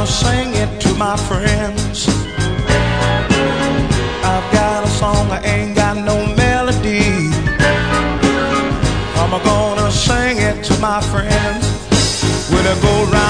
gonna sing it to my friends. I've got a song, I ain't got no melody. I'm gonna sing it to my friends. Will it go round?